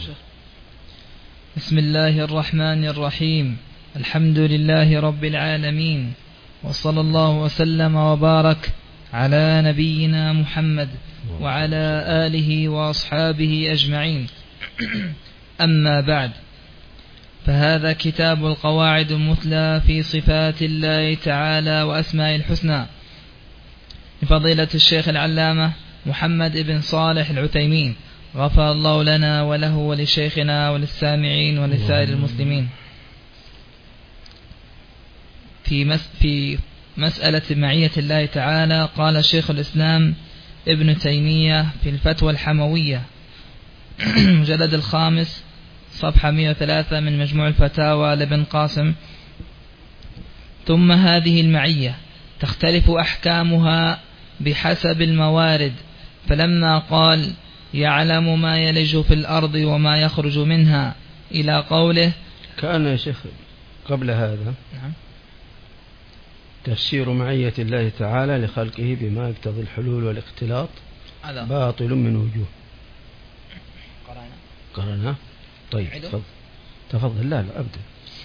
بسم الله الرحمن الرحيم. الحمد لله رب العالمين، وصلى الله وسلم وبارك على نبينا محمد وعلى آله وأصحابه أجمعين. أما بعد، فهذا كتاب القواعد المثلى في صفات الله تعالى وأسماء الحسنى لفضيلة الشيخ العلامة محمد بن صالح العثيمين، غفر الله لنا وله ولشيخنا وللسامعين ولسائر المسلمين. في مسألة معية الله تعالى، قال شيخ الإسلام ابن تيمية في الفتوى الحموية مجلد 5 صفحة 103 من مجموع الفتاوى لابن قاسم: ثم هذه المعية تختلف أحكامها بحسب الموارد، فلما قال يعلم ما يلج في الأرض وما يخرج منها إلى قوله. كان يا شيخ قبل هذا تفسير معية الله تعالى لخلقه بما يقتضي الحلول والاختلاط باطل من وجوه. قرأنا. طيب تفضل. لا أبدأ.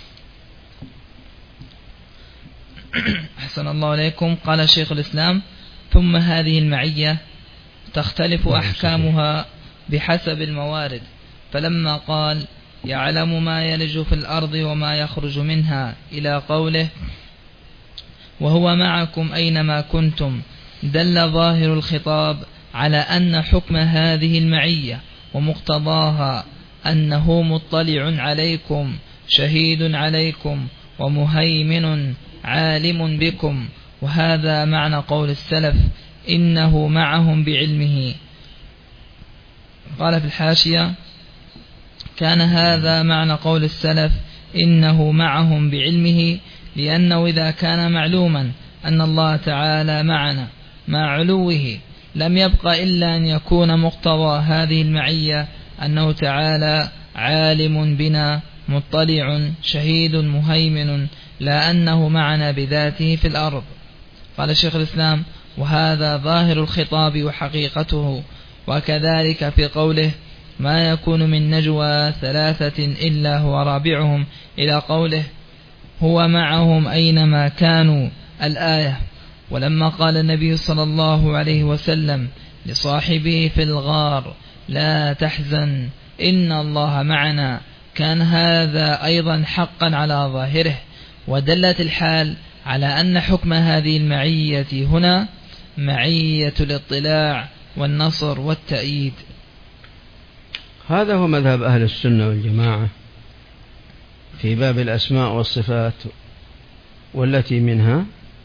أحسن الله عليكم. قال شيخ الإسلام: ثم هذه المعية تختلف أحكامها بحسب الموارد، فلما قال يعلم ما يلج في الأرض وما يخرج منها إلى قوله وهو معكم أينما كنتم، دل ظاهر الخطاب على أن حكم هذه المعية ومقتضاها أنه مطلع عليكم شهيد عليكم ومهيمن عالم بكم، وهذا معنى قول السلف إنه معهم بعلمه. قال في الحاشية: كان هذا معنى قول السلف إنه معهم بعلمه، لأنه إذا كان معلوما أن الله تعالى معنا مع علوه لم يبق إلا أن يكون مقتضى هذه المعية أنه تعالى عالم بنا مطلع شهيد مهيمن، لا أنه معنا بذاته في الأرض. قال الشيخ الإسلام: وهذا ظاهر الخطاب وحقيقته، وكذلك في قوله ما يكون من نجوى 3 إلا هو رابعهم إلى قوله هو معهم أينما كانوا الآية. ولما قال النبي صلى الله عليه وسلم لصاحبه في الغار لا تحزن إن الله معنا، كان هذا أيضا حقا على ظاهره، ودلت الحال على أن حكم هذه المعية هنا معية الاطلاع والنصر والتأييد. هذا هو مذهب أهل السنة والجماعة في باب الأسماء والصفات، والتي منها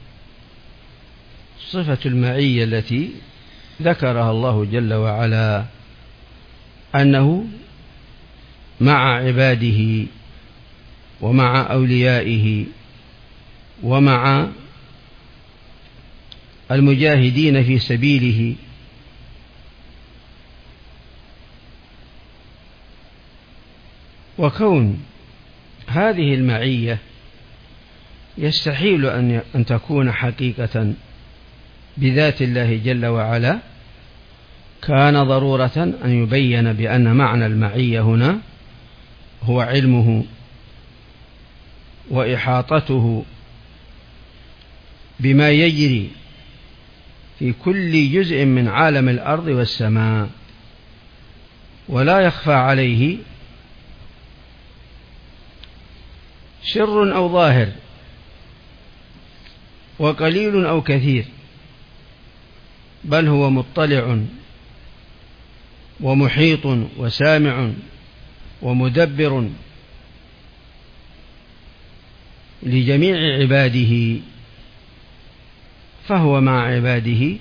صفة المعية التي ذكرها الله جل وعلا، أنه مع عباده ومع أوليائه ومع المجاهدين في سبيله، وكون هذه المعية يستحيل أن تكون حقيقة بذات الله جل وعلا، كان ضرورة أن يبين بأن معنى المعية هنا هو علمه وإحاطته بما يجري في كل جزء من عالم الأرض والسماء، ولا يخفى عليه سر أو ظاهر، وقليل أو كثير، بل هو مطلع ومحيط وسامع ومدبر لجميع عباده، فهو مع عباده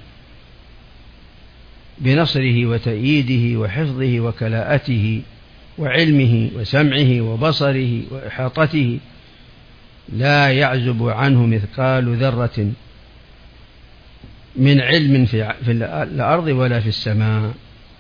بنصره وتأييده وحفظه وكلاءته وعلمه وسمعه وبصره وإحاطته، لا يعزب عنه مثقال ذرة من علم في الأرض ولا في السماء.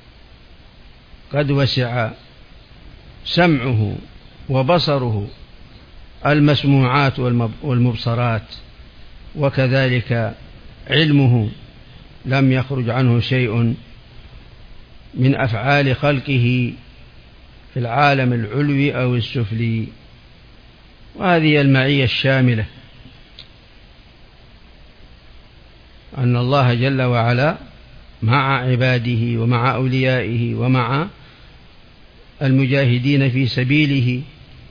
قد وسع سمعه وبصره المسموعات والمبصرات، وكذلك علمه لم يخرج عنه شيء من أفعال خلقه في العالم العلوي أو السفلي. وهذه المعية الشاملة، أن الله جل وعلا مع عباده ومع أوليائه ومع المجاهدين في سبيله.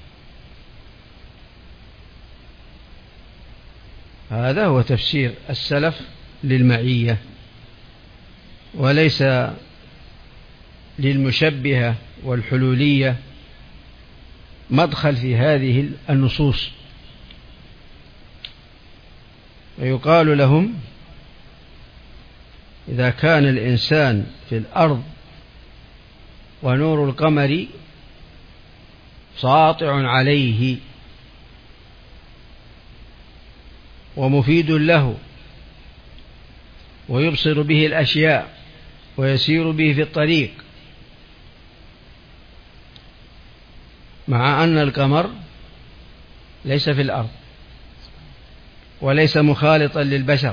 هذا هو تفسير السلف للمعية، وليس للمشبهة والحلولية مدخل في هذه النصوص. ويقال لهم: إذا كان الإنسان في الأرض ونور القمر ساطع عليه ومفيد له ويبصر به الأشياء ويسير به في الطريق، مع أن القمر ليس في الأرض وليس مخالطا للبشر،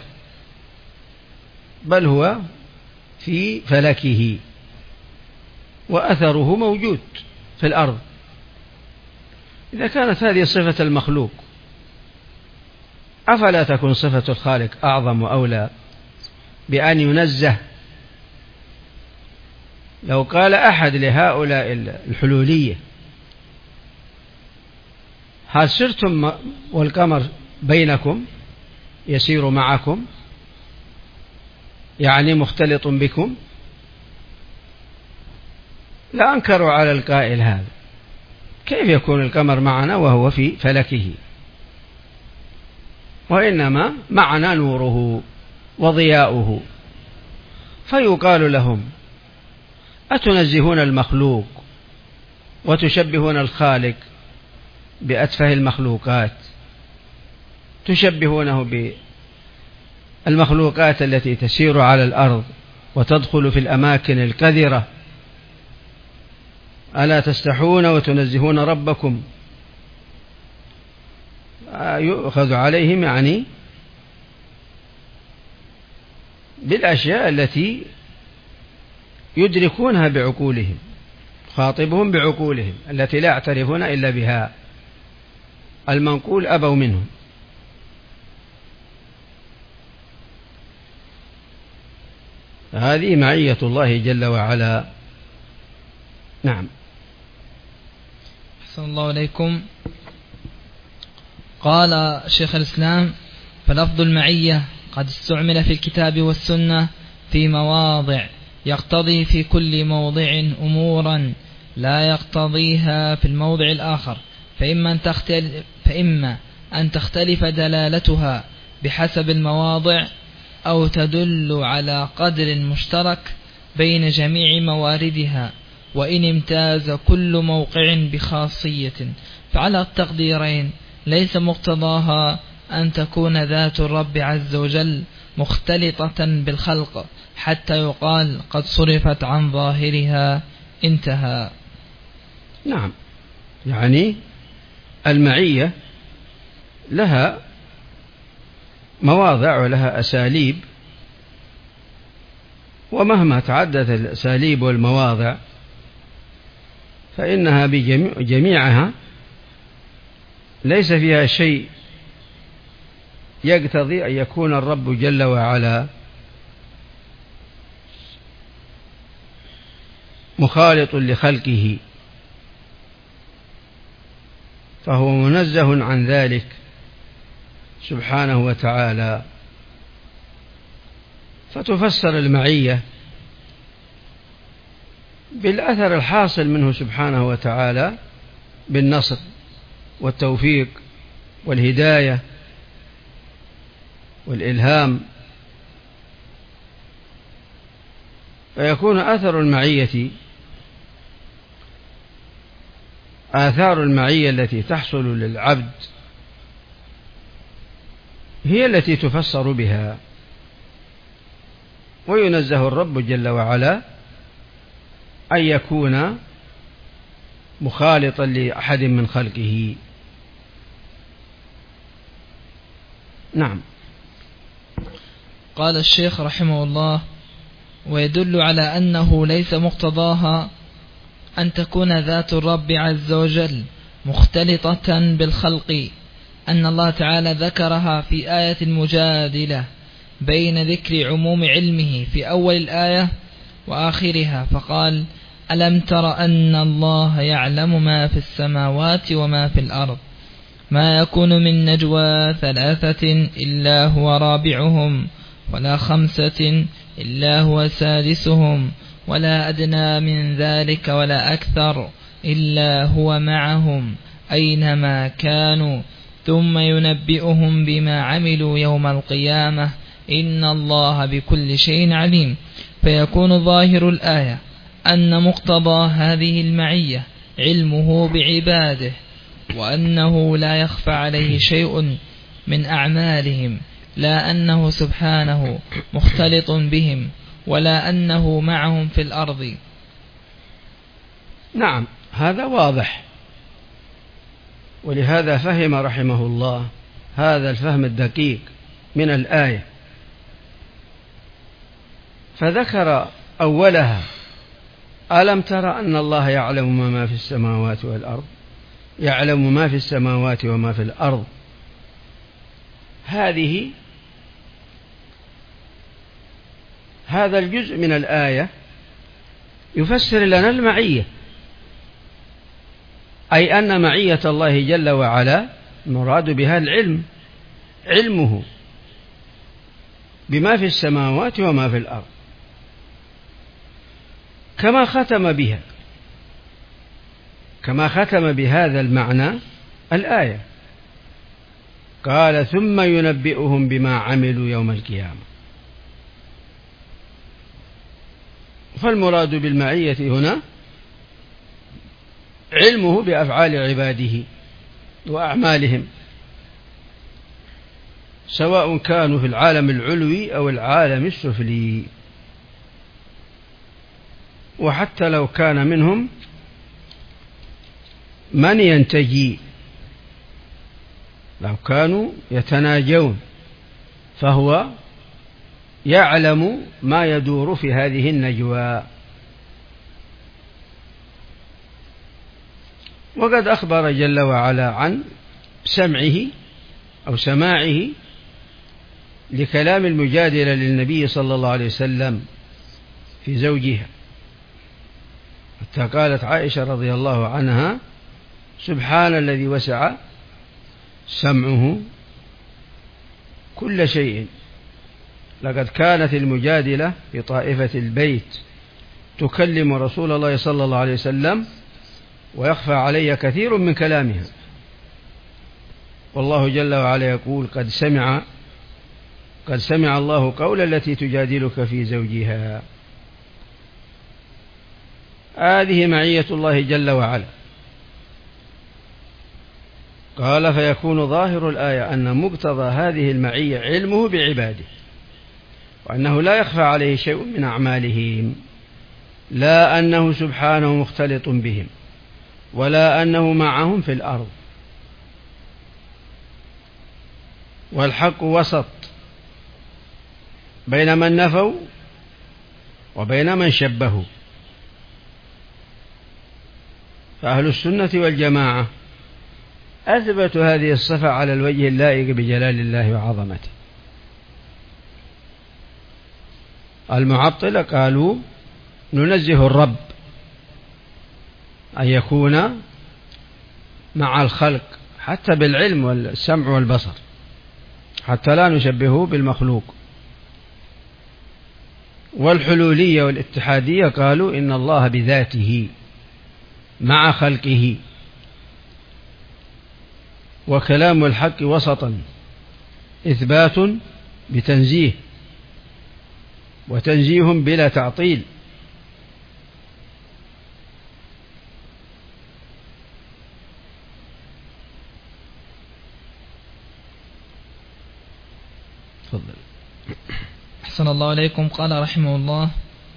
بل هو في فلكه وأثره موجود في الأرض. إذا كانت هذه صفة المخلوق، أفلا تكون صفة الخالق أعظم وأولى بأن ينزه؟ لو قال أحد لهؤلاء الحلولية: هل سرتم والقمر بينكم يسير معكم، يعني مختلط بكم، لا أنكروا على القائل هذا. كيف يكون القمر معنا وهو في فلكه؟ وإنما معنا نوره وضياؤه. فيقال لهم: أتنزهون المخلوق وتشبهون الخالق بأتفه المخلوقات، تشبهونه بالمخلوقات التي تسير على الأرض وتدخل في الأماكن الكذرة. ألا تستحون وتنزهون ربكم؟ يؤخذ عليهم يعني بالأشياء التي يدركونها بعقولهم، خاطبهم بعقولهم التي لا يعترفون إلا بها، المنقول أبوا منهم. هذه معية الله جل وعلا. نعم. أحسن الله إليكم. قال شيخ الإسلام: فلفظ المعية قد استعمل في الكتاب والسنة في مواضع يقتضي في كل موضع أمورا لا يقتضيها في الموضع الآخر، فإما أن تختلف دلالتها بحسب المواضع، أو تدل على قدر مشترك بين جميع مواردها، وإن امتاز كل موقع بخاصية، فعلى التقديرين ليس مقتضاها أن تكون ذات الرب عز وجل مختلطة بالخلق حتى يقال قد صرفت عن ظاهرها. انتهى. نعم، يعني المعية لها مواضع ولها أساليب، ومهما تعددت الأساليب والمواضع فإنها بجميعها ليس فيها شيء يقتضي أن يكون الرب جل وعلا مخالط لخلقه، فهو منزه عن ذلك سبحانه وتعالى. فتفسر المعية بالأثر الحاصل منه سبحانه وتعالى بالنصر والتوفيق والهداية والإلهام، فيكون آثار المعية التي تحصل للعبد هي التي تفسر بها، وينزه الرب جل وعلا أن يكون مخالطا لأحد من خلقه. نعم. قال الشيخ رحمه الله: ويدل على أنه ليس مقتضاها أن تكون ذات الرب عز وجل مختلطة بالخلق، أن الله تعالى ذكرها في آية المجادلة بين ذكر عموم علمه في أول الآية وآخرها، فقال: ألم تر أن الله يعلم ما في السماوات وما في الأرض، ما يكون من نجوى 3 إلا هو رابعهم، ولا 5 إلا هو سادسهم، ولا أدنى من ذلك ولا أكثر إلا هو معهم أينما كانوا، ثم ينبئهم بما عملوا يوم القيامة، إن الله بكل شيء عليم. فيكون ظاهر الآية أن مقتضى هذه المعية علمه بعباده، وأنه لا يخفى عليه شيء من أعمالهم، لا أنه سبحانه مختلط بهم، ولا أنه معهم في الأرض. نعم، هذا واضح، ولهذا فهم رحمه الله هذا الفهم الدقيق من الآية، فذكر أولها: ألم تر أن الله يعلم ما في السماوات والأرض، يعلم ما في السماوات وما في الأرض. هذا الجزء من الآية يفسر لنا المعية، أي أن معية الله جل وعلا مراد بها العلم، علمه بما في السماوات وما في الأرض، كما ختم بهذا المعنى الآية، قال: ثم ينبئهم بما عملوا يوم القيامة. فالمراد بالمعية هنا علمه بأفعال عباده وأعمالهم، سواء كانوا في العالم العلوي أو العالم السفلي، وحتى لو كان منهم من ينتجي، لو كانوا يتناجون، فهو يعلم ما يدور في هذه النجوى. وقد أخبر جل وعلا عن سمعه أو سماعه لكلام المجادلة للنبي صلى الله عليه وسلم في زوجها، حتى قالت عائشة رضي الله عنها: سبحان الذي وسع سمعه كل شيء، لقد كانت المجادلة في طائفة البيت تكلم رسول الله صلى الله عليه وسلم ويخفى علي كثير من كلامها، والله جل وعلا يقول: قد سمع الله قول التي تجادلك في زوجها. هذه معية الله جل وعلا. قال: فيكون ظاهر الآية أن مقتضى هذه المعية علمه بعباده، وأنه لا يخفى عليه شيء من أعمالهم، لا أنه سبحانه مختلط بهم، ولا أنه معهم في الأرض. والحق وسط بين من نفوا وبين من شبهوا، فأهل السنة والجماعة أثبتوا هذه الصفة على الوجه اللائق بجلال الله وعظمته. المعطلة قالوا: ننزه الرب أن يكون مع الخلق حتى بالعلم والسمع والبصر، حتى لا نشبهه بالمخلوق. والحلولية والاتحادية قالوا: إن الله بذاته مع خلقه. وكلام الحق وسطا، إثبات بتنزيه، وتنزيه بلا تعطيل. تفضل. أحسن الله عليكم. قال رحمه الله: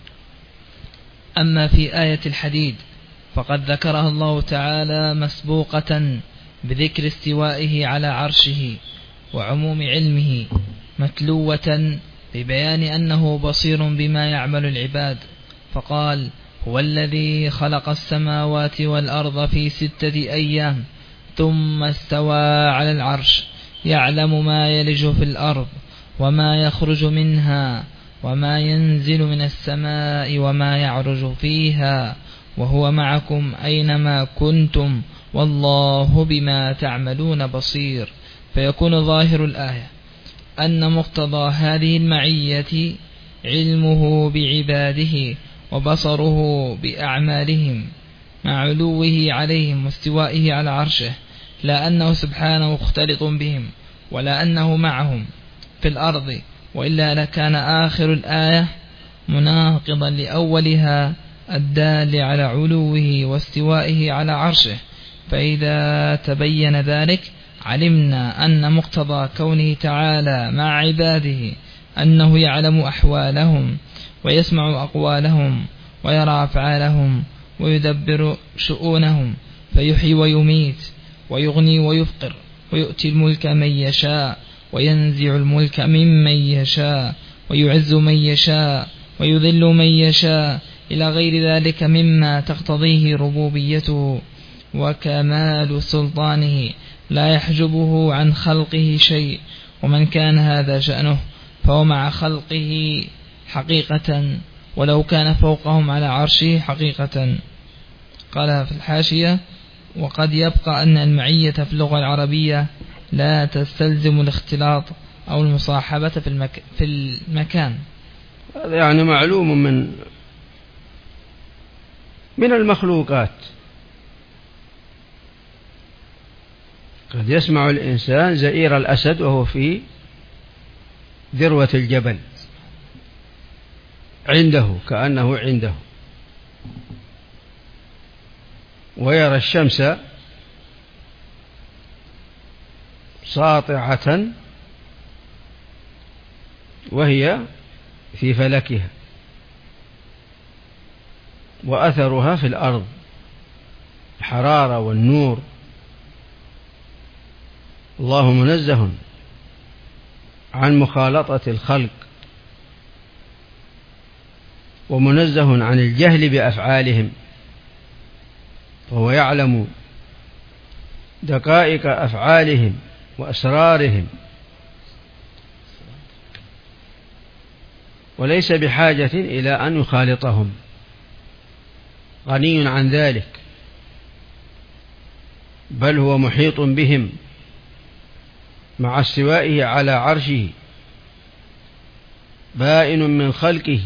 أما في آية الحديد فقد ذكرها الله تعالى مسبوقة بذكر استوائه على عرشه وعموم علمه، متلوة ببيان أنه بصير بما يعمل العباد، فقال: هو الذي خلق السماوات والأرض في 6 أيام ثم استوى على العرش يعلم ما يلج في الأرض وما يخرج منها وما ينزل من السماء وما يعرج فيها وهو معكم أينما كنتم والله بما تعملون بصير. فيكون ظاهر الآية أن مقتضى هذه المعية علمه بعباده وبصره بأعمالهم مع علوه عليهم واستوائه على عرشه، لا أنه سبحانه مختلط بهم ولا أنه معهم في الأرض، وإلا لكان آخر الآية مناقضا لأولها الدال على علوه واستوائه على عرشه. فإذا تبين ذلك علمنا أن مقتضى كونه تعالى مع عباده أنه يعلم أحوالهم ويسمع أقوالهم ويرى أفعالهم ويدبر شؤونهم، فيحيي ويميت ويغني ويفقر ويؤتي الملك من يشاء وينزع الملك ممن يشاء ويعز من يشاء ويذل من يشاء إلى غير ذلك مما تقتضيه ربوبيته وكمال سلطانه لا يحجبه عن خلقه شيء. ومن كان هذا شأنه فهو مع خلقه حقيقة ولو كان فوقهم على عرشه حقيقة. قال في الحاشية: وقد يبقى أن المعية في اللغة العربية لا تستلزم الاختلاط أو المصاحبة في المكان. هذا يعني معلوم من المخلوقات. قد يسمع الإنسان زئير الأسد وهو في ذروة الجبل عنده كأنه عنده، ويرى الشمس ساطعة وهي في فلكها وأثرها في الأرض الحرارة والنور. الله منزه عن مخالطة الخلق ومنزه عن الجهل بأفعالهم، وهو يعلم دقائق أفعالهم وأسرارهم، وليس بحاجة إلى أن يخالطهم، غني عن ذلك، بل هو محيط بهم مع استوائه على عرشه، بائن من خلقه،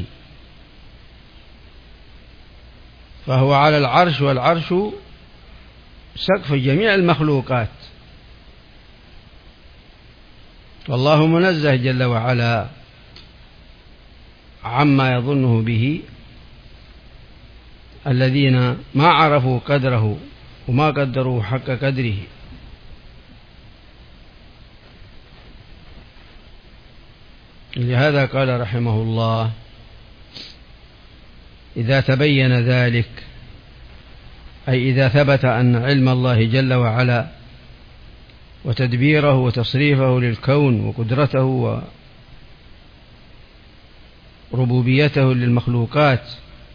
فهو على العرش، والعرش سقف جميع المخلوقات. والله منزه جل وعلا عما يظنه به الذين ما عرفوا قدره وما قدروه حق قدره. لهذا قال رحمه الله: إذا تبين ذلك، أي إذا ثبت أن علم الله جل وعلا وتدبيره وتصريفه للكون وقدرته وربوبيته للمخلوقات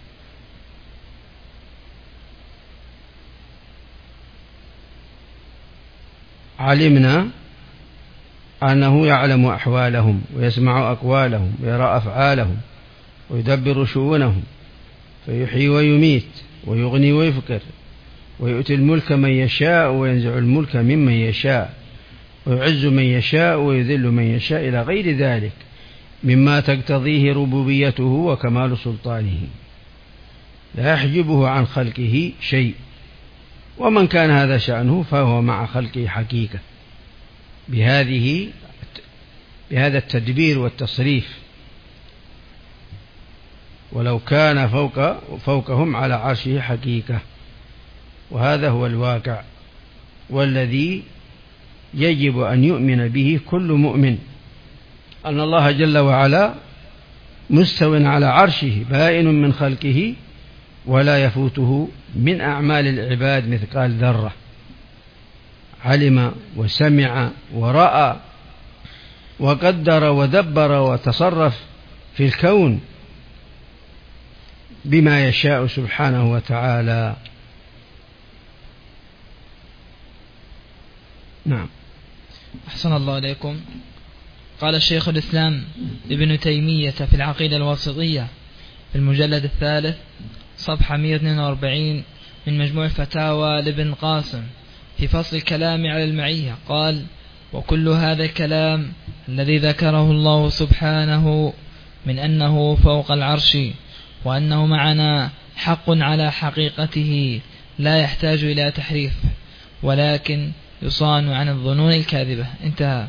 علمنا أنه يعلم أحوالهم ويسمع أقوالهم ويرى أفعالهم ويدبر شؤونهم، فيحيي ويميت ويغني ويفقر ويؤتي الملك من يشاء وينزع الملك ممن يشاء ويعز من يشاء ويذل من يشاء إلى غير ذلك مما تقتضيه ربوبيته وكمال سلطانه، لا يحجبه عن خلقه شيء. ومن كان هذا شأنه فهو مع خلقه حقيقة بهذا التدبير والتصريف، ولو كان فوقهم على عرشه حقيقة. وهذا هو الواقع والذي يجب أن يؤمن به كل مؤمن، أن الله جل وعلا مستو على عرشه بائن من خلقه، ولا يفوته من أعمال العباد مثقال ذرة. علم وسمع ورأى وقدر ودبر وتصرف في الكون بما يشاء سبحانه وتعالى. نعم. أحسن الله إليكم. قال الشيخ الإسلام ابن تيمية في العقيدة الواسطية في المجلد 3 صفحة 142 من مجموع فتاوى لابن قاسم في فصل الكلام على المعية قال: وكل هذا الكلام الذي ذكره الله سبحانه من أنه فوق العرش وأنه معنا حق على حقيقته لا يحتاج إلى تحريف، ولكن يصان عن الظنون الكاذبة. انتهى.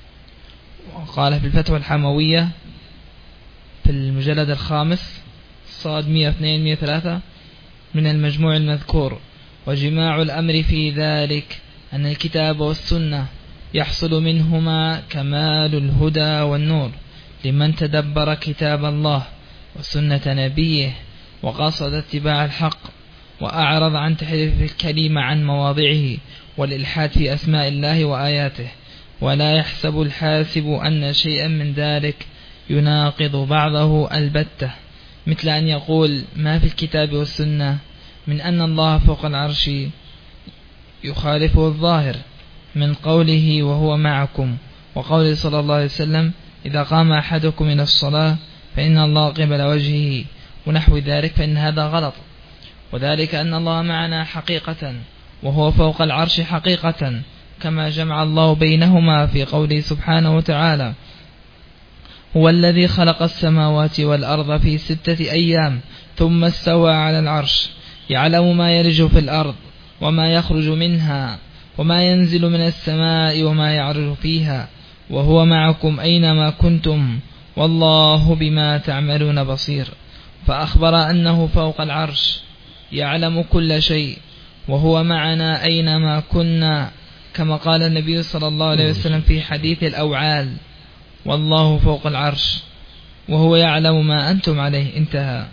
وقال في الفتوى الحموية في المجلد 5 صاد 102-103 من المجموع المذكور: وجماع الأمر في ذلك أن الكتاب والسنة يحصل منهما كمال الهدى والنور لمن تدبر كتاب الله وسنة نبيه وقصد اتباع الحق وأعرض عن تحريف الكلمة عن مواضعه والإلحاد في أسماء الله وآياته. ولا يحسب الحاسب أن شيئا من ذلك يناقض بعضه البتة، مثل أن يقول ما في الكتاب والسنة من أن الله فوق العرش يخالفه الظاهر من قوله وهو معكم، وقوله صلى الله عليه وسلم إذا قام أحدكم إلى الصلاة فإن الله قبل وجهه ونحو ذلك، فإن هذا غلط. وذلك أن الله معنا حقيقة وهو فوق العرش حقيقة، كما جمع الله بينهما في قوله سبحانه وتعالى: هو الذي خلق السماوات والأرض في 6 أيام ثم استوى على العرش يعلم ما يلج في الأرض وما يخرج منها وما ينزل من السماء وما يعرج فيها وهو معكم أينما كنتم والله بما تعملون بصير. فأخبر أنه فوق العرش يعلم كل شيء وهو معنا أينما كنا، كما قال النبي صلى الله عليه وسلم في حديث الأوعال: والله فوق العرش وهو يعلم ما أنتم عليه. انتهى.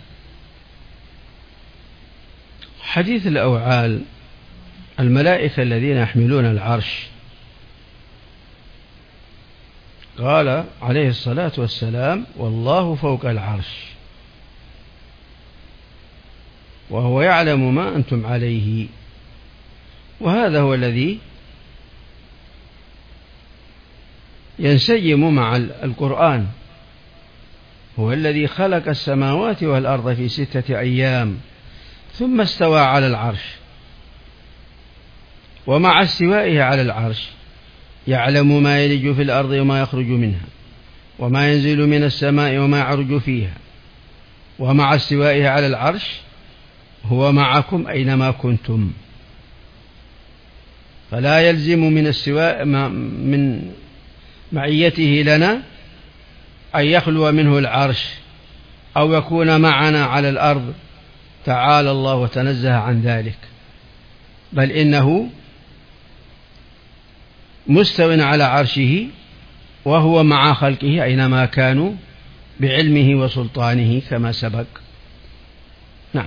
حديث الأوعال الملائكة الذين يحملون العرش، قال عليه الصلاة والسلام: والله فوق العرش وهو يعلم ما أنتم عليه. وهذا هو الذي ينسجم مع القرآن: هو الذي خلق السماوات والأرض في 6 أيام ثم استوى على العرش. ومع استوائه على العرش يعلم ما يلج في الأرض وما يخرج منها وما ينزل من السماء وما يعرج فيها. ومع استوائه على العرش هو معكم أينما كنتم. فلا يلزم من معيته لنا أن يخلو منه العرش أو يكون معنا على الأرض، تعالى الله وتنزه عن ذلك، بل إنه مستو على عرشه وهو مع خلقه أينما كانوا بعلمه وسلطانه كما سبق. نعم.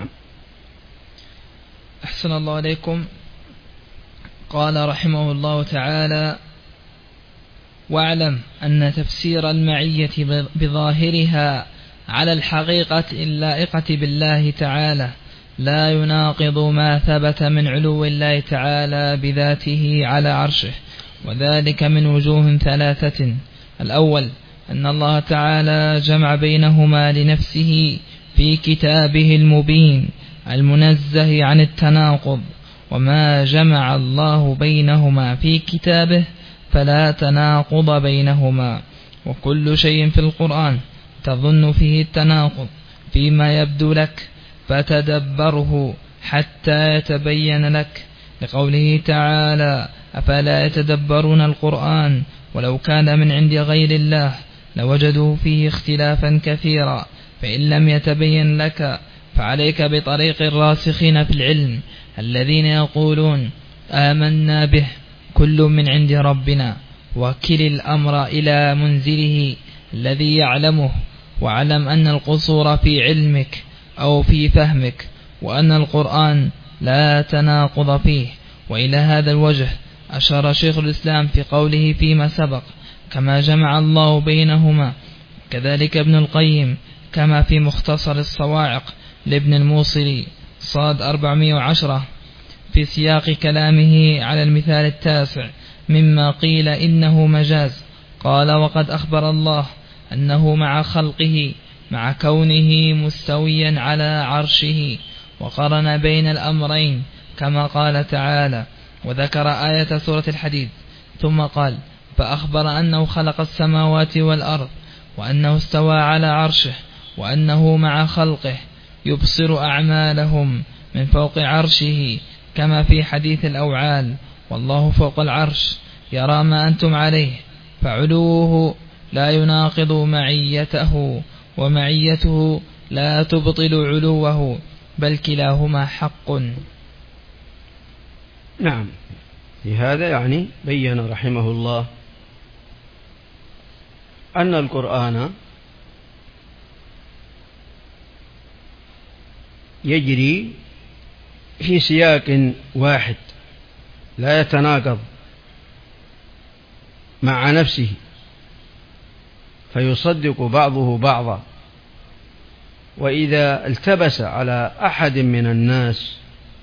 أحسن الله عليكم. قال رحمه الله تعالى: واعلم أن تفسير المعية بظاهرها على الحقيقة اللائقة بالله تعالى لا يناقض ما ثبت من علو الله تعالى بذاته على عرشه، وذلك من وجوه 3. الأول أن الله تعالى جمع بينهما لنفسه في كتابه المبين المنزه عن التناقض، وما جمع الله بينهما في كتابه فلا تناقض بينهما. وكل شيء في القرآن تظن فيه التناقض فيما يبدو لك فتدبره حتى يتبين لك، لقوله تعالى: أفلا يتدبرون القرآن ولو كان من عند غير الله لوجدوا فيه اختلافا كثيرا، فإن لم يتبين لك فعليك بطريق الراسخين في العلم الذين يقولون آمنا به كل من عند ربنا، وكل الأمر إلى منزله الذي يعلمه، واعلم أن القصور في علمك أو في فهمك، وأن القرآن لا تناقض فيه. وإلى هذا الوجه أشار شيخ الإسلام في قوله فيما سبق: كما جمع الله بينهما. كذلك ابن القيم كما في مختصر الصواعق لابن الموصلي صاد 410 في سياق كلامه على المثال التاسع مما قيل إنه مجاز. قال: وقد أخبر الله أنه مع خلقه مع كونه مستويا على عرشه، وقرن بين الأمرين كما قال تعالى، وذكر آية سورة الحديد، ثم قال: فأخبر أنه خلق السماوات والأرض، وأنه استوى على عرشه، وأنه مع خلقه يبصر أعمالهم من فوق عرشه كما في حديث الأوعال: والله فوق العرش يرى ما أنتم عليه، فعلوه لا يناقض معيته، ومعيته لا تبطل علوه، بل كلاهما حق. نعم، في هذا يعني بين رحمه الله أن القرآن يجري في سياق واحد لا يتناقض مع نفسه، فيصدق بعضه بعضا. وإذا التبس على أحد من الناس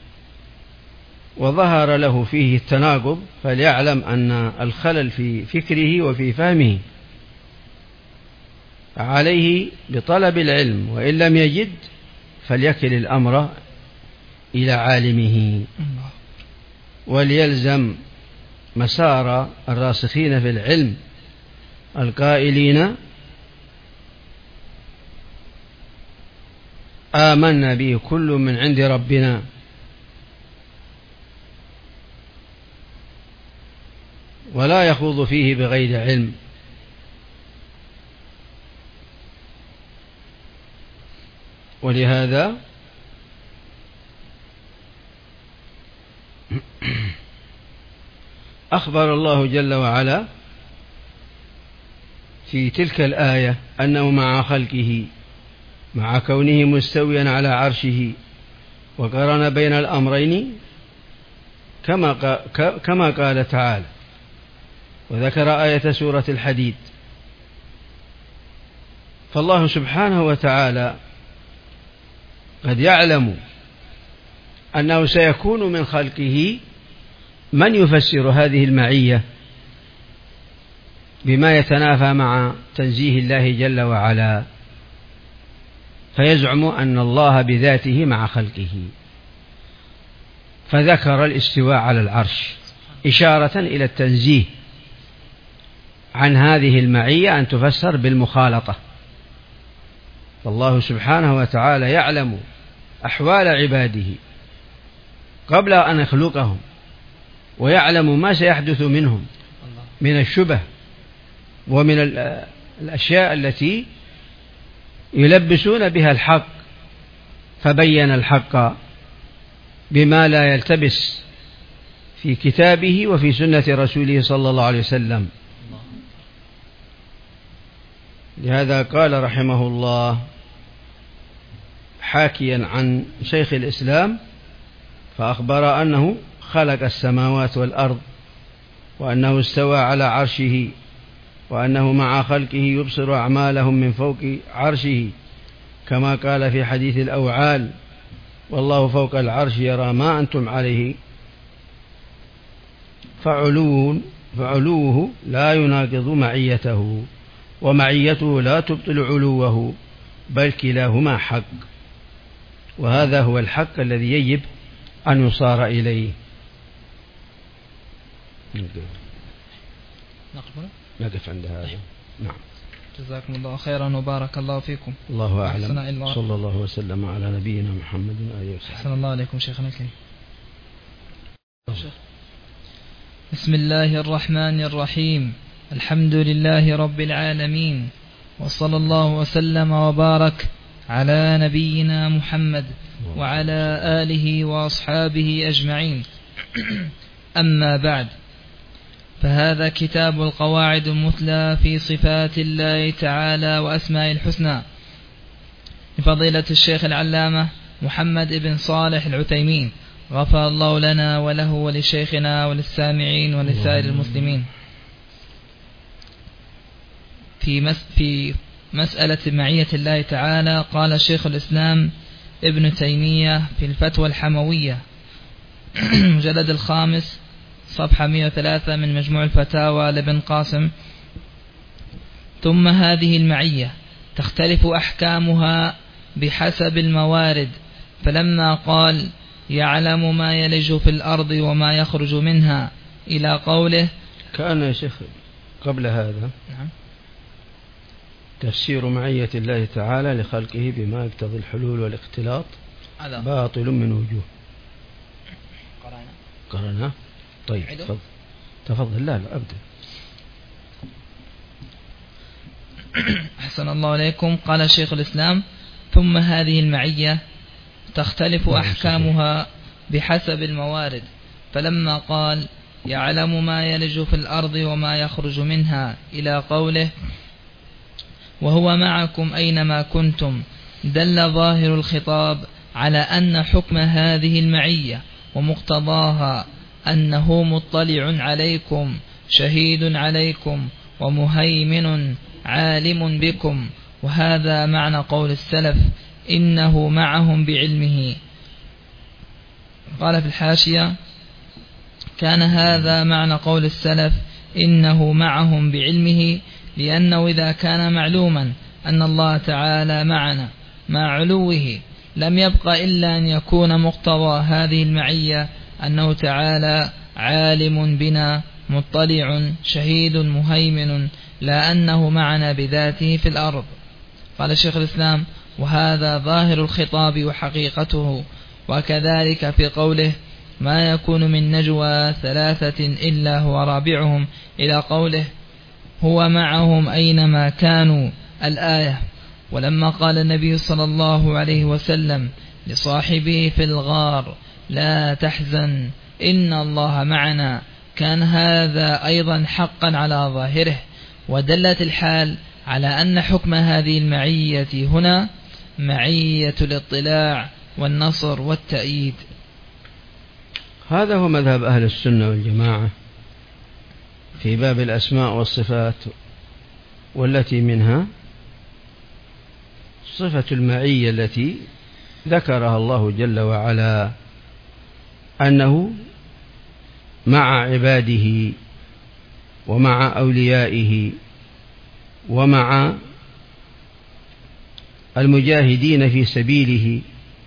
وظهر له فيه التناقض فليعلم أن الخلل في فكره وفي فهمه، عليه بطلب العلم، وإن لم يجد فليكل الأمر إلى عالمه، وليلزم مسار الراسخين في العلم القائلين: آمنا به كل من عند ربنا، ولا يخوض فيه بغير علم. ولهذا أخبر الله جل وعلا في تلك الآية أنه مع خلقه مع كونه مستويا على عرشه، وقرن بين الأمرين كما قال تعالى، وذكر آية سورة الحديد. فالله سبحانه وتعالى قد يعلم أنه سيكون من خلقه من يفسر هذه المعية بما يتنافى مع تنزيه الله جل وعلا، فيزعم أن الله بذاته مع خلقه، فذكر الاستواء على العرش إشارة إلى التنزيه عن هذه المعية أن تفسر بالمخالطة. فالله سبحانه وتعالى يعلم أحوال عباده قبل أن يخلقهم، ويعلم ما سيحدث منهم من الشبه ومن الأشياء التي يلبسون بها الحق، فبين الحق بما لا يلتبس في كتابه وفي سنة رسوله صلى الله عليه وسلم. لهذا قال رحمه الله حاكيا عن شيخ الإسلام: فأخبر أنه خلق السماوات والأرض، وأنه استوى على عرشه، وأنه مع خلقه يبصر أعمالهم من فوق عرشه كما قال في حديث الأوعال: والله فوق العرش يرى ما أنتم عليه، فعلوه لا يناقض معيته، ومعيته لا تبطل علوه، بل كلاهما حق. وهذا هو الحق الذي يجب أن يصار إليه. نقف عند هذا. نعم. جزاكم الله خيرا وبارك الله فيكم. الله أعلم. صلى الله وسلم على نبينا محمد وآله وصحبه. أحسن الله عليكم شيخنا الكريم. بسم الله الرحمن الرحيم. الحمد لله رب العالمين، وصلى الله وسلم وبارك على نبينا محمد وعلى آله وأصحابه أجمعين. أما بعد، فهذا كتاب القواعد المثلى في صفات الله تعالى وأسماء الحسنى لفضيلة الشيخ العلامة محمد بن صالح العثيمين، غفر الله لنا وله ولشيخنا وللسامعين ولسائر المسلمين. في مسألة معية الله تعالى قال شيخ الإسلام ابن تيمية في الفتوى الحموية مجلد الخامس صفحة 103 من مجموع الفتاوى لابن قاسم. ثم هذه المعية تختلف أحكامها بحسب الموارد، فلما قال يعلم ما يلج في الأرض وما يخرج منها إلى قوله. كان يا شيخ قبل هذا نعم. تفسير معية الله تعالى لخلقه بما يقتضي الحلول والاختلاط باطل من وجوه. قرأنا. طيب تفضل. لا أبدأ. أحسن الله عليكم. قال شيخ الإسلام: ثم هذه المعية تختلف أحكامها بحسب الموارد، فلما قال يعلم ما يلج في الأرض وما يخرج منها إلى قوله وهو معكم أينما كنتم، دل ظاهر الخطاب على أن حكم هذه المعية ومقتضاها أنه مطلع عليكم شهيد عليكم ومهيمن عالم بكم، وهذا معنى قول السلف إنه معهم بعلمه. قال في الحاشية: كان هذا معنى قول السلف إنه معهم بعلمه، لأنه إذا كان معلوما أن الله تعالى معنا مع علوه لم يبق إلا أن يكون مقتضى هذه المعية أنه تعالى عالم بنا مطلع شهيد مهيمن، لا أنه معنا بذاته في الأرض. قال شيخ الإسلام: وهذا ظاهر الخطاب وحقيقته، وكذلك في قوله ما يكون من نجوى ثلاثة إلا هو رابعهم إلى قوله هو معهم أينما كانوا الآية. ولما قال النبي صلى الله عليه وسلم لصاحبه في الغار لا تحزن إن الله معنا، كان هذا أيضا حقا على ظاهره، ودلت الحال على أن حكم هذه المعية هنا معية الاطلاع والنصر والتأييد. هذا هو مذهب أهل السنة والجماعة في باب الأسماء والصفات، والتي منها صفة المعية التي ذكرها الله جل وعلا أنه مع عباده ومع أوليائه ومع المجاهدين في سبيله.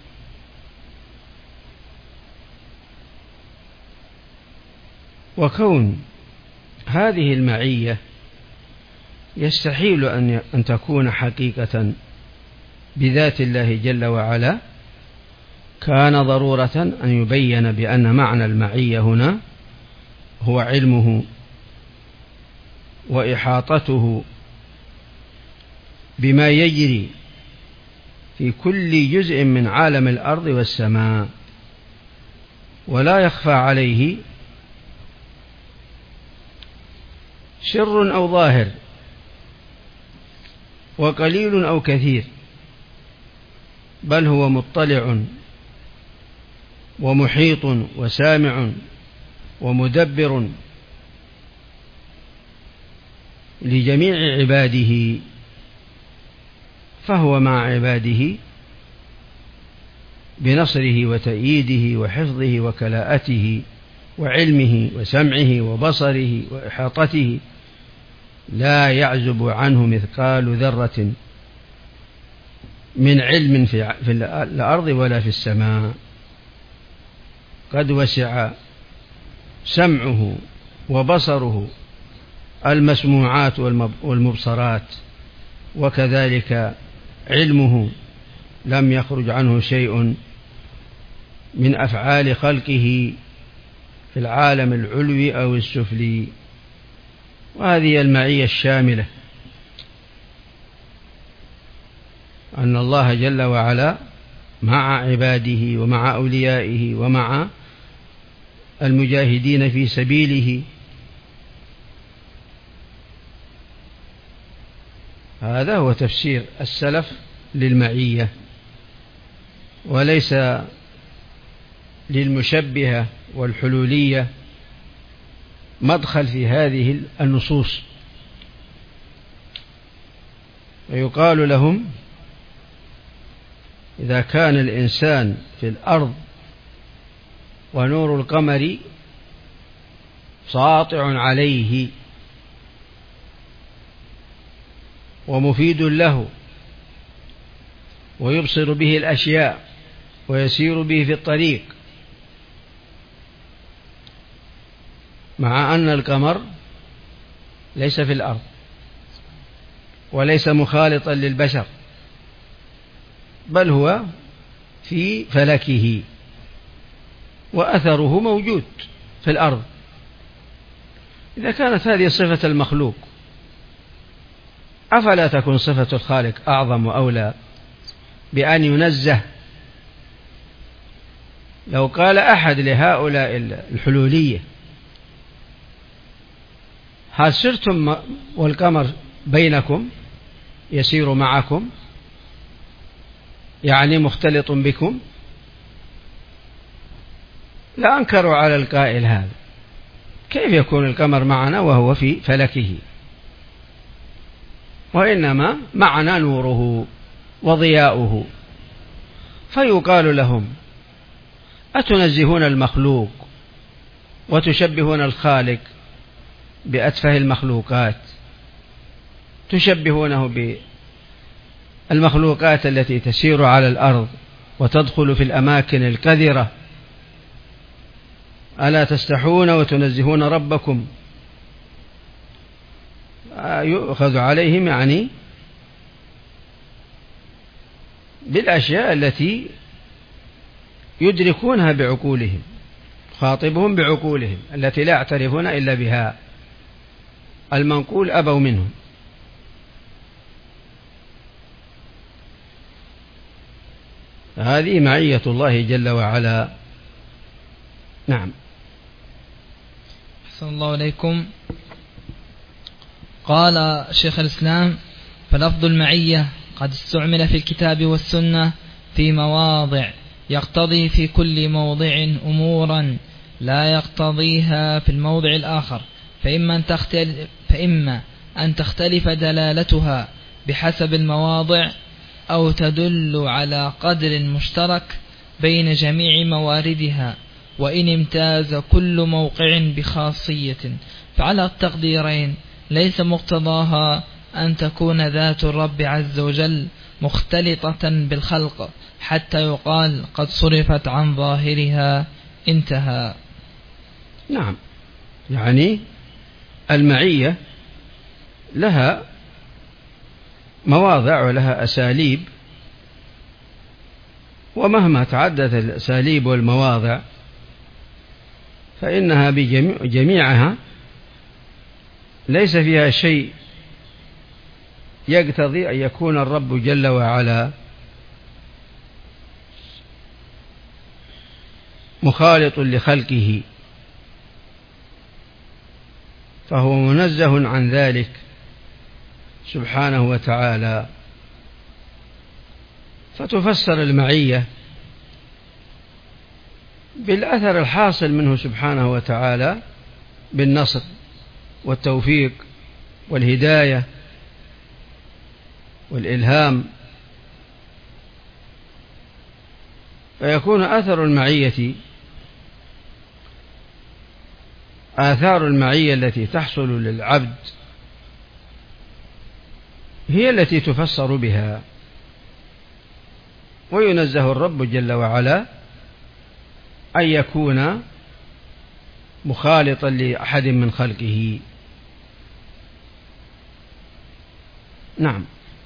وكون هذه المعية يستحيل أن تكون حقيقة بذات الله جل وعلا، كان ضرورة أن يبين بأن معنى المعية هنا هو علمه وإحاطته بما يجري في كل جزء من عالم الأرض والسماء، ولا يخفى عليه سر أو ظاهر وقليل أو كثير، بل هو مطلع ومحيط وسامع ومدبر لجميع عباده، فهو مع عباده بنصره وتأييده وحفظه وكلاءته وعلمه وسمعه وبصره وإحاطته، لا يعزب عنه مثقال ذرة من علم في الأرض ولا في السماء. قد وسع سمعه وبصره المسموعات والمبصرات، وكذلك علمه لم يخرج عنه شيء من أفعال خلقه في العالم العلوي أو السفلي. وهذه المعية الشاملة، أن الله جل وعلا مع عباده ومع أوليائه ومع المجاهدين في سبيله. هذا هو تفسير السلف للمعية، وليس للمشبهة والحلولية مدخل في هذه النصوص. ويقال لهم إذا كان الإنسان في الأرض ونور القمر ساطع عليه ومفيد له ويبصر به الأشياء ويسير به في الطريق، مع أن القمر ليس في الأرض وليس مخالطا للبشر، بل هو في فلكه وأثره موجود في الأرض. إذا كانت هذه صفة المخلوق، أفلا تكون صفة الخالق أعظم وأولى بأن ينزه؟ لو قال أحد لهؤلاء الحلولية: هل سرتم والقمر بينكم يسير معكم، يعني مختلط بكم، لأنكروا على القائل هذا. كيف يكون القمر معنا وهو في فلكه؟ وإنما معنا نوره وضياؤه. فيقال لهم: أتنزهون المخلوق وتشبهون الخالق بأتفه المخلوقات، تشبهونه بالمخلوقات التي تسير على الأرض وتدخل في الأماكن الكذرة، ألا تستحون وتنزهون ربكم؟ يؤخذ عليهم يعني بالأشياء التي يدركونها بعقولهم، خاطبهم بعقولهم التي لا يعترفون إلا بها، المنقول أبوا منهم. هذه معية الله جل وعلا. نعم. أحسن الله إليكم. قال شيخ الإسلام: فلفظ المعية قد استعمل في الكتاب والسنة في مواضع يقتضي في كل موضع أمورا لا يقتضيها في الموضع الآخر، فإما أن تختلف دلالتها بحسب المواضع، أو تدل على قدر مشترك بين جميع مواردها، وإن امتاز كل موقع بخاصية، فعلى التقديرين ليس مقتضاها أن تكون ذات الرب عز وجل مختلطة بالخلق حتى يقال قد صرفت عن ظاهرها. انتهى. نعم، يعني المعية لها مواضع ولها أساليب، ومهما تعددت الأساليب والمواضع فإنها بجميعها ليس فيها شيء يقتضي أن يكون الرب جل وعلا مخالط لخلقه، فهو منزه عن ذلك سبحانه وتعالى. فتفسر المعية بالأثر الحاصل منه سبحانه وتعالى بالنصر والتوفيق والهداية والإلهام، فيكون آثار المعية التي تحصل للعبد هي التي تفسر بها، وينزه الرب جل وعلا أن يكون مخالطا لأحد من خلقه. نعم.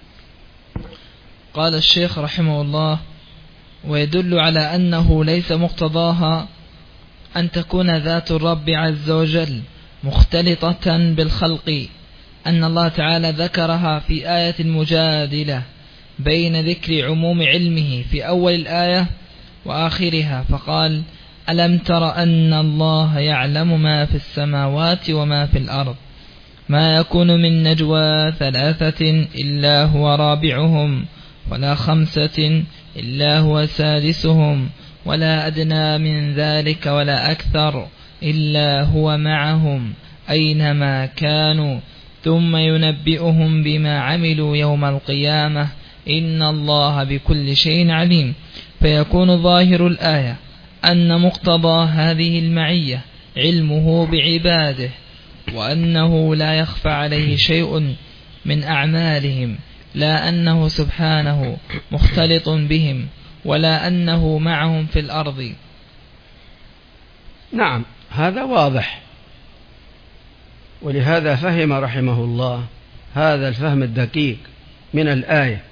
قال الشيخ رحمه الله: ويدل على أنه ليس مقتضاها أن تكون ذات الرب عز وجل مختلطة بالخلق، أن الله تعالى ذكرها في آية المجادلة بين ذكر عموم علمه في أول الآية وآخرها، فقال: ألم تر أن الله يعلم ما في السماوات وما في الأرض، ما يكون من نجوى 3 إلا هو رابعهم، ولا 5 إلا هو سادسهم، ولا أدنى من ذلك ولا أكثر إلا هو معهم أينما كانوا، ثم ينبئهم بما عملوا يوم القيامة، إن الله بكل شيء عليم. فيكون ظاهر الآية أن مقتضى هذه المعية علمه بعباده، وأنه لا يخفى عليه شيء من أعمالهم، لا أنه سبحانه مختلط بهم، ولا أنه معهم في الأرض. نعم، هذا واضح، ولهذا فهم رحمه الله هذا الفهم الدقيق من الآية،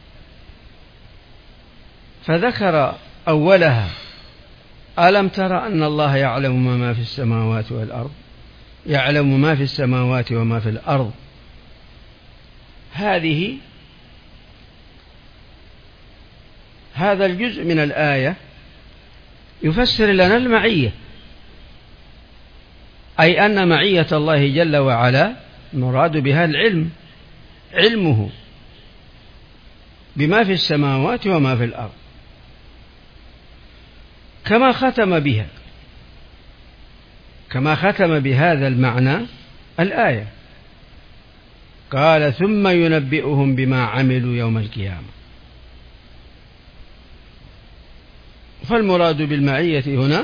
فذكر أولها: ألم تر أن الله يعلم ما في السماوات والأرض، يعلم ما في السماوات وما في الأرض. هذا الجزء من الآية يفسر لنا المعية، أي أن معية الله جل وعلا مراد بها العلم، علمه بما في السماوات وما في الأرض، كما ختم بهذا المعنى الآية، قال: ثم ينبئهم بما عملوا يوم القيامة. فالمراد بالمعية هنا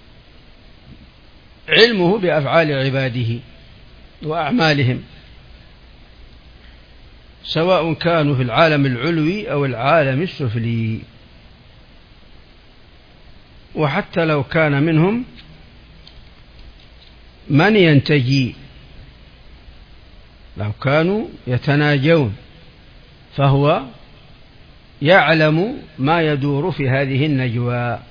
علمه بأفعال عباده وأعمالهم، سواء كانوا في العالم العلوي أو العالم السفلي، وحتى لو كان منهم من ينتجي، لو كانوا يتناجون فهو يعلم ما يدور في هذه النجوى.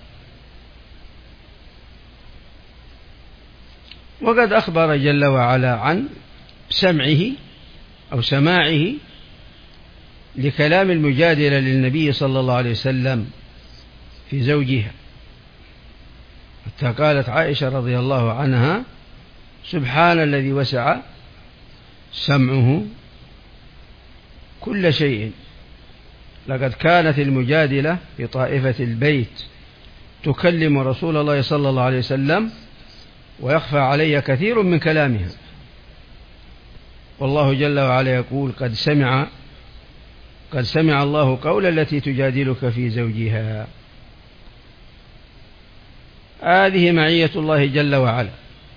وقد أخبر جل وعلا عن سمعه أو سماعه لكلام المجادلة للنبي صلى الله عليه وسلم في زوجها، حتى قالت عائشة رضي الله عنها: سبحان الذي وسع سمعه كل شيء، لقد كانت المجادلة في طائفة البيت تكلم رسول الله صلى الله عليه وسلم ويخفى علي كثير من كلامها، والله جل وعلا يقول: قد سمع الله قول التي تجادلك في زوجها. هذه معية الله جل وعلا.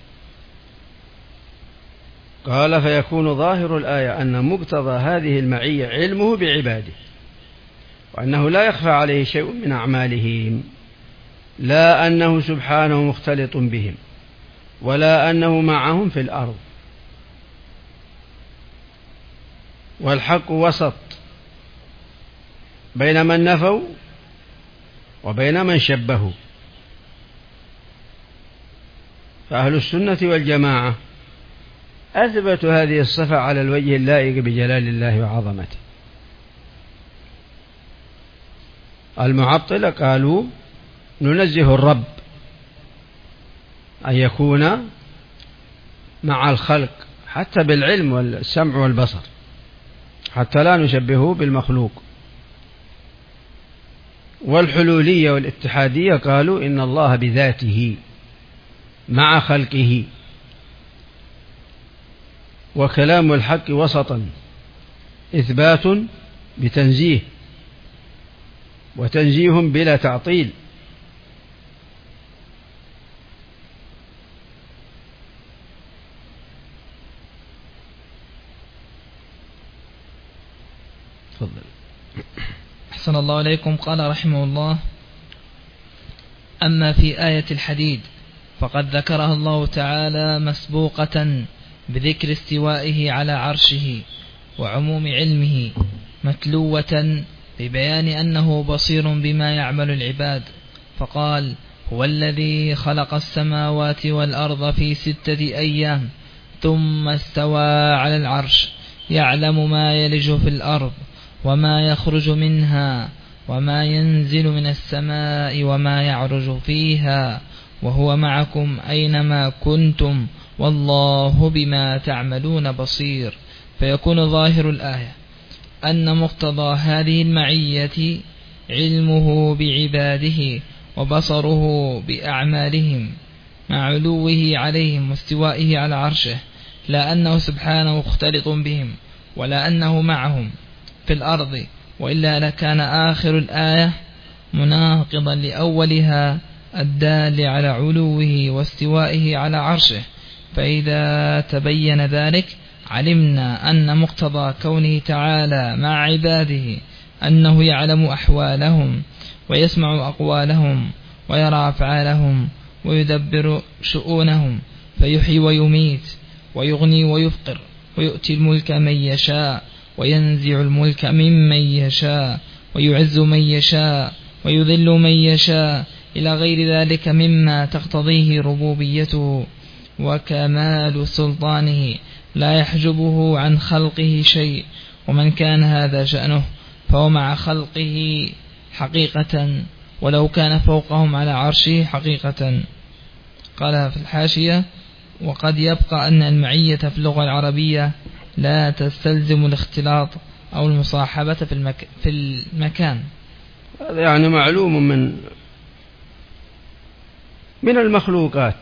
قال: فيكون ظاهر الآية أن مقتضى هذه المعية علمه بعباده، وأنه لا يخفى عليه شيء من أعمالهم، لا أنه سبحانه مختلط بهم، ولا أنه معهم في الأرض. والحق وسط بين من نفوا وبين من شبهوا، فأهل السنة والجماعة أثبتوا هذه الصفة على الوجه اللائق بجلال الله وعظمته. المعطلة قالوا: ننزه الرب أن يكون مع الخلق حتى بالعلم والسمع والبصر، حتى لا نشبهه بالمخلوق. والحلولية والاتحادية قالوا: إن الله بذاته مع خلقه. وكلام الحق وسطا، إثبات بتنزيه، وتنزيه بلا تعطيل. تفضل. أحسن الله عليكم. قال رحمه الله: أما في آية الحديد فقد ذكرها الله تعالى مسبوقة بذكر استوائه على عرشه وعموم علمه، متلوة ببيان أنه بصير بما يعمل العباد، فقال: هو الذي خلق السماوات والأرض في 6 أيام ثم استوى على العرش، يعلم ما يلج في الأرض وما يخرج منها وما ينزل من السماء وما يعرج فيها، وهو معكم أينما كنتم والله بما تعملون بصير. فيكون ظاهر الآية أن مقتضى هذه المعية علمه بعباده وبصره بأعمالهم مع علوه عليهم واستوائه على عرشه، لا أنه سبحانه مختلط بهم، ولا أنه معهم في الأرض، وإلا لكان آخر الآية مناقضا لأولها الدال على علوه واستوائه على عرشه. فإذا تبين ذلك علمنا أن مقتضى كونه تعالى مع عباده أنه يعلم أحوالهم ويسمع أقوالهم ويرى أفعالهم ويدبر شؤونهم، فيحيي ويميت ويغني ويفقر ويؤتي الملك من يشاء وينزع الملك ممن يشاء ويعز من يشاء ويذل من يشاء إلى غير ذلك مما تقتضيه ربوبيته وكمال سلطانه لا يحجبه عن خلقه شيء. ومن كان هذا شأنه فهو مع خلقه حقيقة ولو كان فوقهم على عرشه حقيقة. قال في الحاشية: وقد يبقى أن المعية في اللغة العربية لا تستلزم الاختلاط أو المصاحبة في المكان. هذا يعني معلوم من المخلوقات.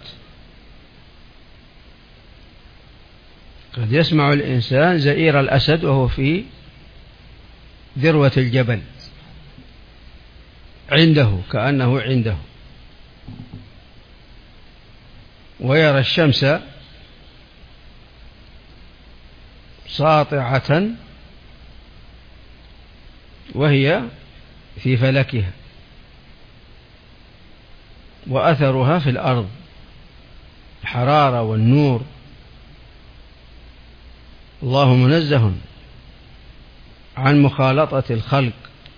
قد يسمع الإنسان زئير الأسد وهو في ذروة الجبل عنده كأنه عنده، ويرى الشمس ساطعة وهي في فلكها وأثرها في الأرض، الحرارة والنور. الله منزه عن مخالطة الخلق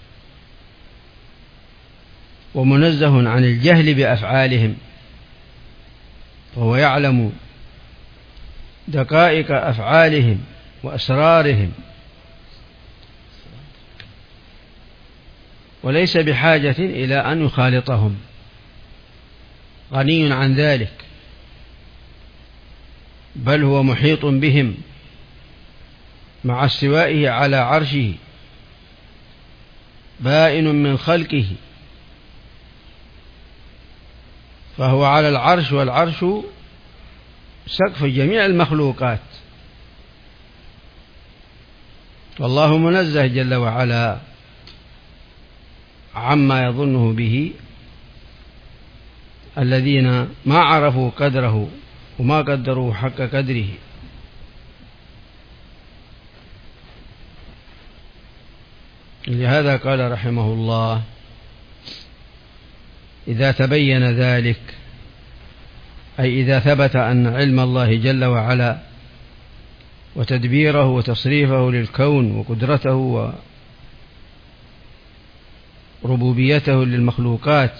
ومنزه عن الجهل بأفعالهم، فهو يعلم دقائق أفعالهم وأسرارهم، وليس بحاجة إلى أن يخالطهم، غني عن ذلك، بل هو محيط بهم مع استوائه على عرشه، بائن من خلقه، فهو على العرش، والعرش سقف جميع المخلوقات. والله منزه جل وعلا عما يظنه به الذين ما عرفوا قدره وما قدروا حق قدره. لهذا قال رحمه الله: إذا تبين ذلك، أي إذا ثبت أن علم الله جل وعلا وتدبيره وتصريفه للكون وقدرته وربوبيته للمخلوقات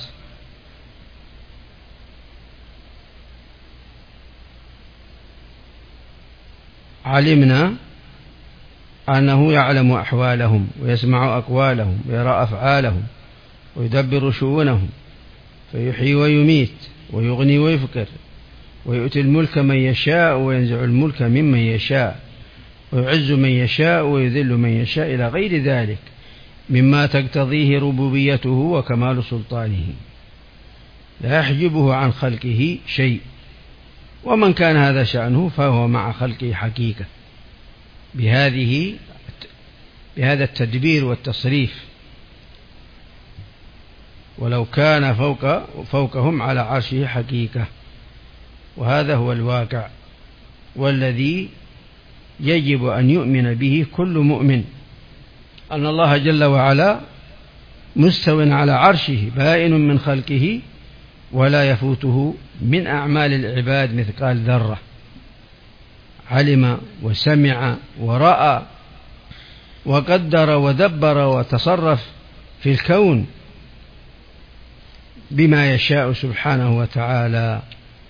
علمنا أنه يعلم أحوالهم ويسمع أقوالهم ويرى أفعالهم ويدبر شؤونهم، فيحيي ويميت ويغني ويفقر ويؤتي الملك من يشاء وينزع الملك ممن يشاء ويعز من يشاء ويذل من يشاء إلى غير ذلك مما تقتضيه ربوبيته وكمال سلطانه لا يحجبه عن خلقه شيء. ومن كان هذا شأنه فهو مع خلقه حقيقة بهذا التدبير والتصريف، ولو كان فوقهم على عرشه حقيقة. وهذا هو الواقع والذي يجب أن يؤمن به كل مؤمن، أن الله جل وعلا مستو على عرشه بائن من خلقه ولا يفوته من أعمال العباد مثقال ذرة. علم وسمع ورأى وقدر ودبر وتصرف في الكون بما يشاء سبحانه وتعالى.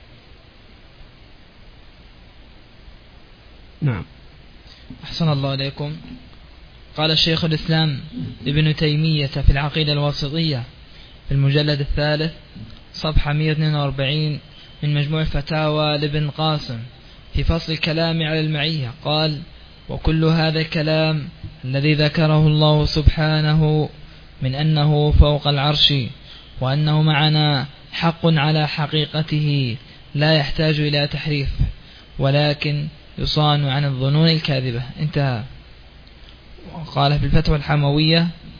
نعم. أحسن الله إليكم. قال الشيخ الإسلام ابن تيمية في العقيدة الواسطية في المجلد الثالث صفحة 142 من مجموع فتاوى لابن قاسم في فصل الكلام على المعية، قال: وكل هذا الكلام الذي ذكره الله سبحانه من أنه فوق العرش وأنه معنا حق على حقيقته لا يحتاج إلى تحريف، ولكن يصان عن الظنون الكاذبة. انتهى. وقال في الفتوى الحموية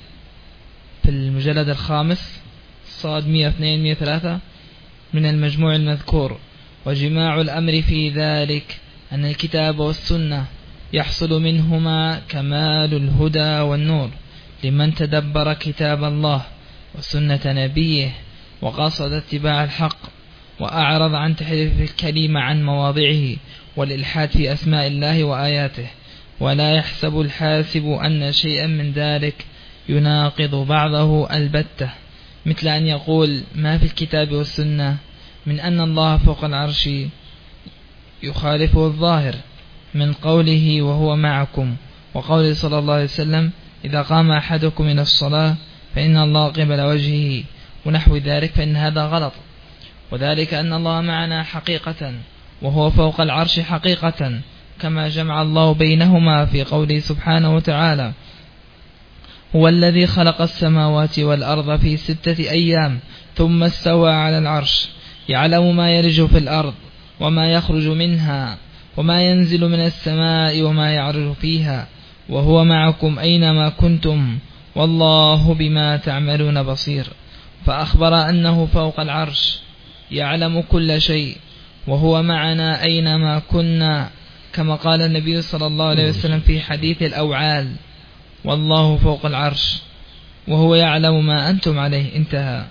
في المجلد الخامس صاد 102-103 من المجموع المذكور. وجماع الأمر في ذلك أن الكتاب والسنة يحصل منهما كمال الهدى والنور لمن تدبر كتاب الله وسنة نبيه وقصد اتباع الحق وأعرض عن تحريف الكلمة عن مواضعه والإلحاد في أسماء الله وآياته. ولا يحسب الحاسب أن شيئا من ذلك يناقض بعضه البتة، مثل أن يقول ما في الكتاب والسنة من أن الله فوق العرش يخالفه الظاهر من قوله وهو معكم، وقوله صلى الله عليه وسلم إذا قام أحدكم إلى الصلاة فإن الله قبل وجهه ونحو ذلك، فإن هذا غلط. وذلك أن الله معنا حقيقة وهو فوق العرش حقيقة، كما جمع الله بينهما في قوله سبحانه وتعالى هو الذي خلق السماوات والأرض في 6 أيام ثم استوى على العرش يعلم ما يلج في الأرض وما يخرج منها وما ينزل من السماء وما يعرج فيها وهو معكم أينما كنتم والله بما تعملون بصير. فأخبر أنه فوق العرش يعلم كل شيء وهو معنا أينما كنا، كما قال النبي صلى الله عليه وسلم في حديث الأوعال والله فوق العرش وهو يعلم ما أنتم عليه. انتهى.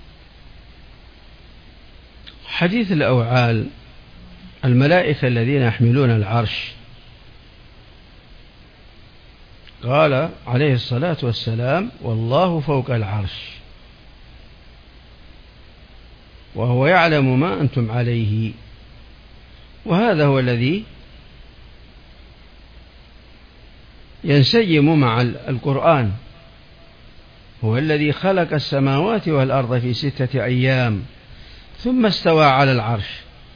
حديث الأوعال الملائكة الذين يحملون العرش، قال عليه الصلاة والسلام والله فوق العرش وهو يعلم ما أنتم عليه. وهذا هو الذي ينسجم مع القرآن، هو الذي خلق السماوات والأرض في 6 أيام ثم استوى على العرش،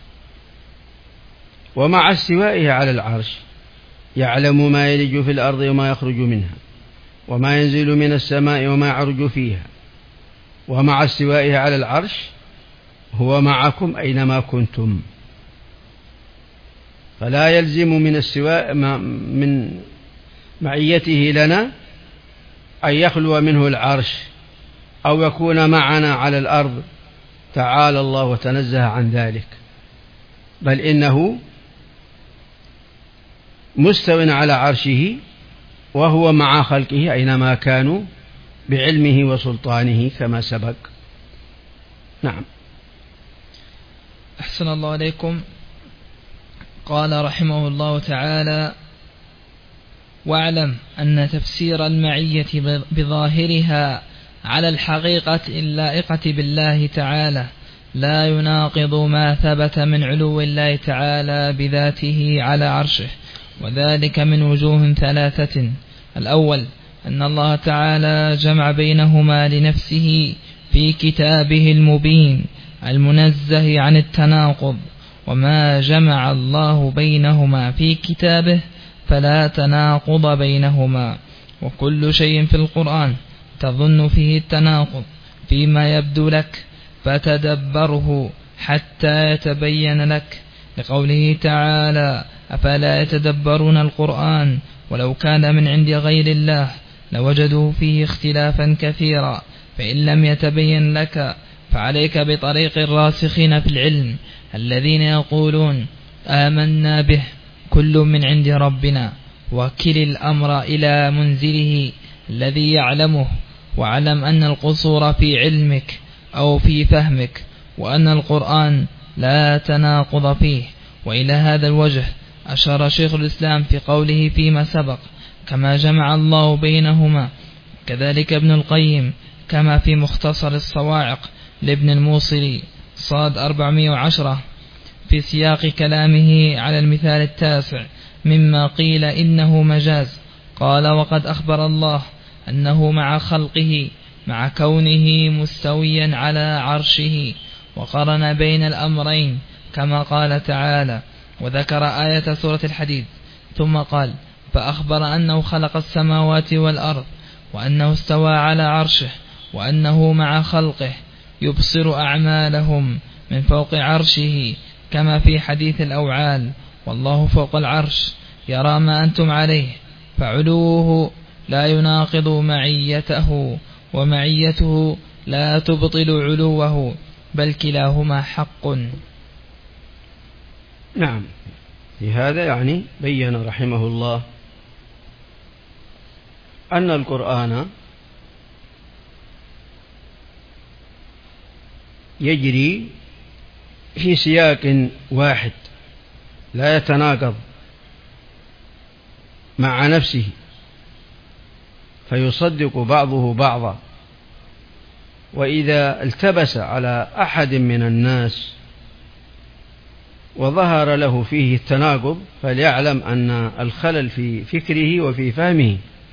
ومع استوائه على العرش يعلم ما يلج في الأرض وما يخرج منها وما ينزل من السماء وما يعرج فيها، ومع استوائه على العرش هو معكم أينما كنتم. فلا يلزم من استواء من معيته لنا أن يخلو منه العرش أو يكون معنا على الأرض، تعالى الله وتنزه عن ذلك، بل إنه مستو على عرشه وهو مع خلقه أينما كانوا بعلمه وسلطانه كما سبق. نعم. أحسن الله عليكم. قال رحمه الله تعالى واعلم أن تفسير المعية بظاهرها على الحقيقة اللائقة بالله تعالى لا يناقض ما ثبت من علو الله تعالى بذاته على عرشه، وذلك من وجوه 3. الأول أن الله تعالى جمع بينهما لنفسه في كتابه المبين المنزه عن التناقض، وما جمع الله بينهما في كتابه فلا تناقض بينهما. وكل شيء في القرآن تظن فيه التناقض فيما يبدو لك فتدبره حتى يتبين لك، لقوله تعالى أفلا يتدبرون القرآن ولو كان من عند غير الله لوجدوا فيه اختلافا كثيرا. فإن لم يتبين لك فعليك بطريق الراسخين في العلم الذين يقولون آمنا به كل من عند ربنا، وكل الأمر إلى منزله الذي يعلمه، واعلم أن القصور في علمك أو في فهمك، وأن القرآن لا تناقض فيه. وإلى هذا الوجه أشار شيخ الإسلام في قوله فيما سبق كما جمع الله بينهما، كذلك ابن القيم كما في مختصر الصواعق لابن الموصلي صاد 410 في سياق كلامه على المثال 9 مما قيل إنه مجاز. قال وقد أخبر الله أنه مع خلقه مع كونه مستويا على عرشه، وقرن بين الأمرين كما قال تعالى، وذكر آية سورة الحديد، ثم قال فأخبر أنه خلق السماوات والأرض وأنه استوى على عرشه وأنه مع خلقه يبصر أعمالهم من فوق عرشه، كما في حديث الأوعال والله فوق العرش يرى ما أنتم عليه، فعلوه لا يناقض معيته ومعيته لا تبطل علوه، بل كلاهما حق. نعم، في هذا يعني بين رحمه الله أن القرآن يجري في سياق واحد لا يتناقض مع نفسه، فيصدق بعضه بعضا. وإذا التبس على أحد من الناس وظهر له فيه التناقض فليعلم أن الخلل في فكره وفي فهمه،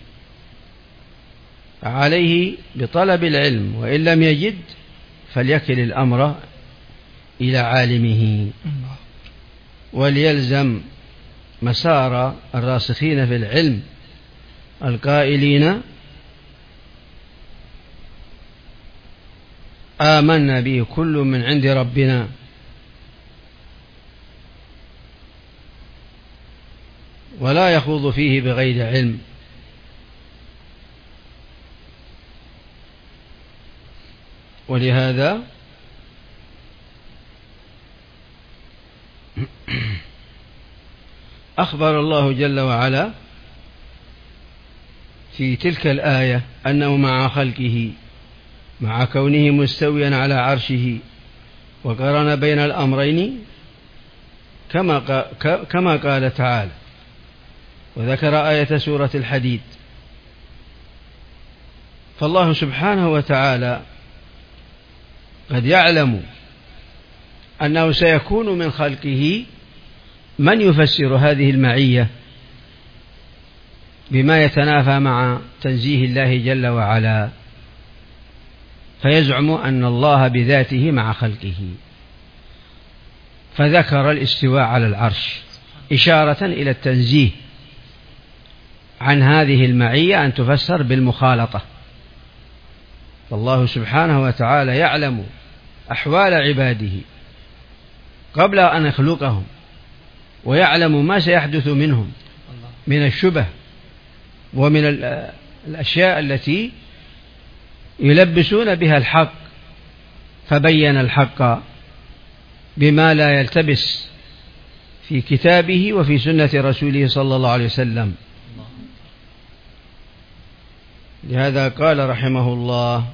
عليه بطلب العلم، وإن لم يجد فليكل الأمر إلى عالمه، وليلزم مسار الراسخين في العلم القائلين آمنا به كل من عند ربنا، ولا يخوض فيه بغير علم. ولهذا أخبر الله جل وعلا في تلك الآية أنه مع خلقه، مع كونه مستويا على عرشه، وقرن بين الأمرين كما قال تعالى، وذكر آية سورة الحديد. فالله سبحانه وتعالى قد يعلم أنه سيكون من خلقه من يفسر هذه المعية بما يتنافى مع تنزيه الله جل وعلا، فيزعم أن الله بذاته مع خلقه، فذكر الاستواء على العرش إشارة إلى التنزيه عن هذه المعية أن تفسر بالمخالطة. فالله سبحانه وتعالى يعلم أحوال عباده قبل أن يخلقهم، ويعلم ما سيحدث منهم من الشبه ومن الأشياء التي يلبسون بها الحق، فبين الحق بما لا يلتبس في كتابه وفي سنة رسوله صلى الله عليه وسلم. لهذا قال رحمه الله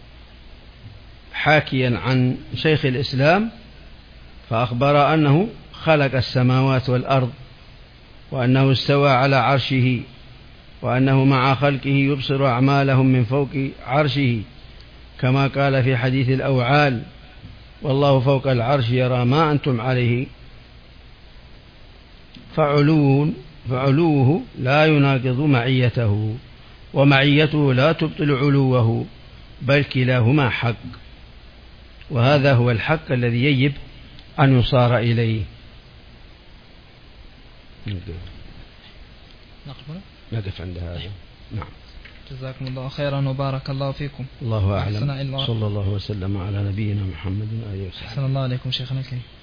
حاكيا عن شيخ الإسلام، فأخبر أنه خلق السماوات والأرض، وأنه استوى على عرشه، وأنه مع خلقه يبصر أعمالهم من فوق عرشه، كما قال في حديث الأوعال: والله فوق العرش يرى ما أنتم عليه. فعلوه لا يناقض معيته، ومعيته لا تبطل علوه، بل كلاهما حق. وهذا هو الحق الذي يجب أن يصار إليه. نقف عند هذا. نعم. جزاكم الله خيرا وبارك الله فيكم. الله أعلم. صلى الله وسلم على نبينا محمد وآله وصحبه. أحسن الله عليكم شيخنا الكريم.